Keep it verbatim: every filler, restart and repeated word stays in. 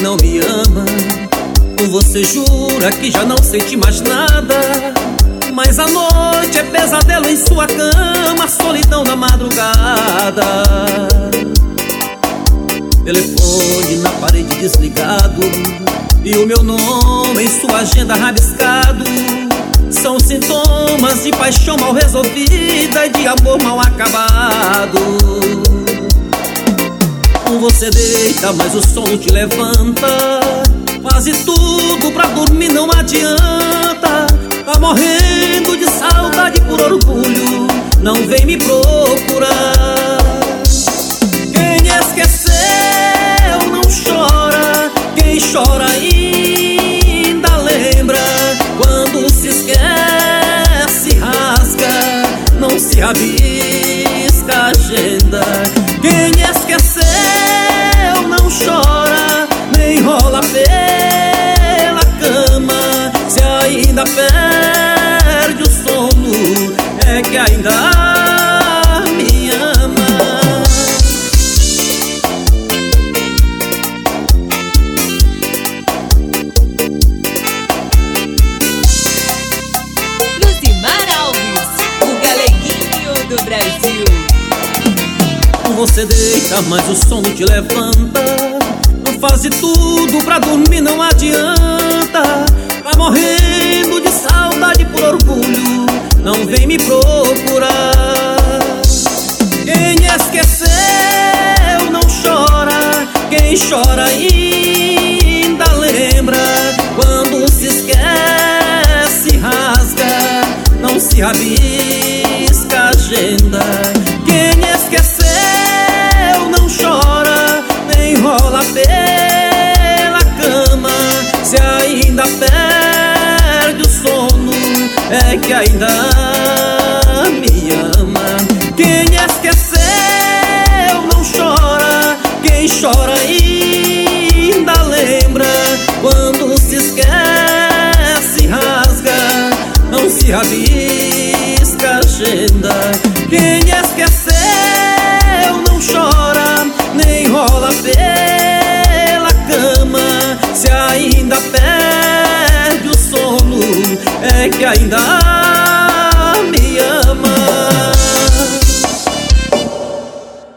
não me ama. Você jura que já não sente mais nada, mas a noite é pesadelo em sua cama, solidão na madrugada. Telefone na parede desligado e o meu nome em sua agenda rabiscado. São sintomas de paixão mal resolvida e de amor mal acabado. Você deita, mas o sono te levanta. Quase tudo pra dormir não adianta. Tá morrendo de saudade por orgulho, não vem me procurar. Quem esqueceu não chora, quem chora ainda lembra. Quando se esquece rasga, não se rabisca a agenda. Quem esqueceu não chora, nem rola pela cama. Se ainda perde o sono, é que ainda me ama. Luzimar Alves, o galeguinho do Brasil. Você deita, mas o sono te levanta. Faz de tudo pra dormir não adianta. Tá morrendo de saudade por orgulho, não vem me procurar. Quem esqueceu não chora, quem chora ainda lembra. Quando se esquece rasga, não se rabisca a agenda. Quem esqueceu não chora, nem rola pela cama. Se ainda perde o sono, é que ainda me ama. Quem esqueceu não chora, quem chora ainda lembra. Quando se esquece rasga, não se rabisca a agenda. Quem esqueceu não chora, nem rola pela cama. Se ainda perde o sono, é que ainda